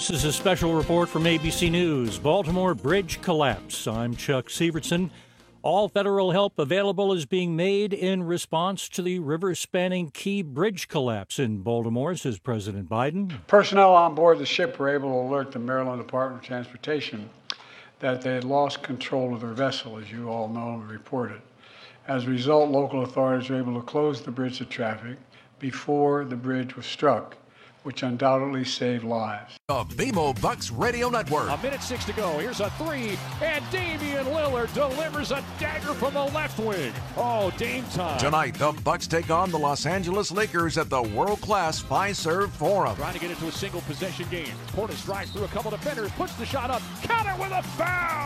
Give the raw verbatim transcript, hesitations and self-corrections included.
This is a special report from A B C News. Baltimore bridge collapse. I'm Chuck Sievertson. All federal help available is being made in response to the river-spanning Key Bridge collapse in Baltimore, says President Biden. Personnel on board the ship were able to alert the Maryland Department of Transportation that they had lost control of their vessel, as you all know and reported. As a result, local authorities were able to close the bridge to traffic before the bridge was struck, which undoubtedly saved lives. The B M O Bucks Radio Network. A minute six to go. Here's a three, and Damian Lillard delivers a dagger from the left wing. Oh, Dame time. Tonight, the Bucks take on the Los Angeles Lakers at the world-class Fiserv Forum. Trying to get into a single possession game. Portis drives through a couple defenders, puts the shot up, counter with a foul.